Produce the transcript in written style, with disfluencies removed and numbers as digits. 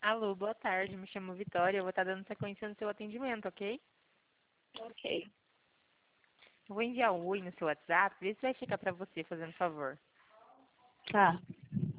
Alô, boa tarde. Me chamo Vitória. Eu vou estar dando sequência no seu atendimento, ok? Ok. Eu vou enviar um oi no seu WhatsApp. Vê se vai chegar para você, fazendo favor. Tá.